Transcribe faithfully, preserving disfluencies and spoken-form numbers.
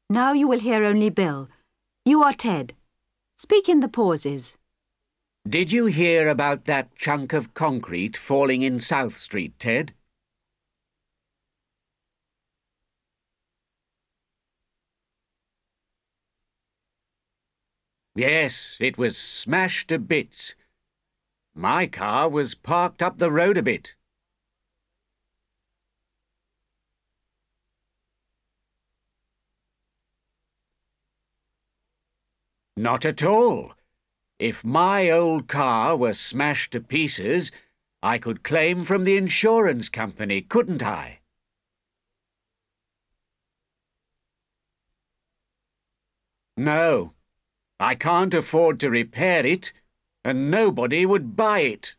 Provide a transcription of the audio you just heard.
Now you will hear only Bill. You are Ted. Speak in the pauses. Did you hear about that chunk of concrete falling in South Street, Ted? Yes, it was smashed to bits. My car was parked up the road a bit. Not at all. If my old car were smashed to pieces, I could claim from the insurance company, couldn't I? No, I can't afford to repair it, and nobody would buy it.